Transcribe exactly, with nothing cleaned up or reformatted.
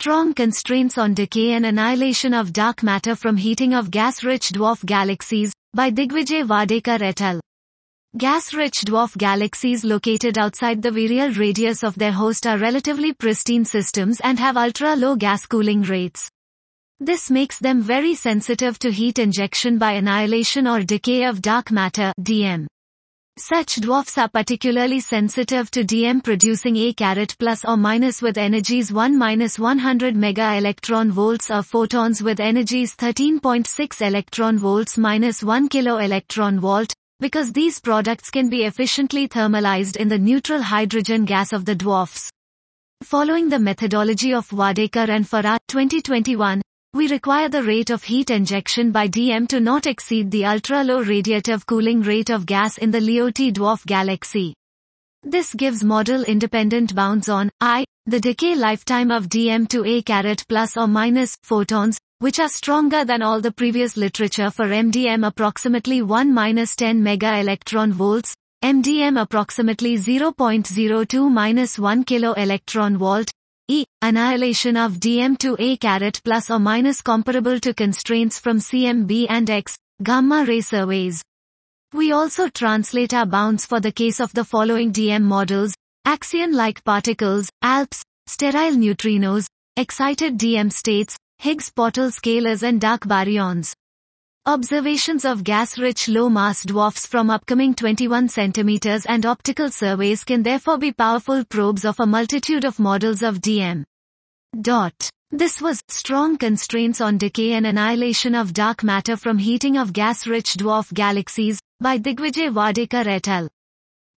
Strong Constraints on Decay and Annihilation of Dark Matter from Heating of Gas-Rich Dwarf Galaxies, by Digvijay Wadekar et al. Gas-rich dwarf galaxies located outside the virial radius of their host are relatively pristine systems and have ultra-low gas cooling rates. This makes them very sensitive to heat injection by annihilation or decay of dark matter D M. Such dwarfs are particularly sensitive to D M producing A carat plus or minus with energies one minus one hundred mega electron volts or photons with energies thirteen point six electron volts minus one kilo electron volt, because these products can be efficiently thermalized in the neutral hydrogen gas of the dwarfs. Following the methodology of Wadekar and Farah, twenty twenty-one, we require the rate of heat injection by D M to not exceed the ultra-low radiative cooling rate of gas in the Leote dwarf galaxy. This gives model-independent bounds on I, the decay lifetime of D M to A carat plus or minus photons, which are stronger than all the previous literature for M D M approximately one minus ten mega electron volts, M D M approximately zero point zero two minus one kilo electron volt, E, annihilation of D M to A carat plus or minus comparable to constraints from C M B and X, gamma ray surveys. We also translate our bounds for the case of the following D M models: axion-like particles, A L Ps, sterile neutrinos, excited D M states, Higgs Pottle scalars and dark baryons. Observations of gas-rich low-mass dwarfs from upcoming twenty-one centimeters and optical surveys can therefore be powerful probes of a multitude of models of D M. Dot. This was Strong Constraints on Decay and Annihilation of Dark Matter from Heating of Gas-Rich Dwarf Galaxies, by Digvijay Wadekar et al.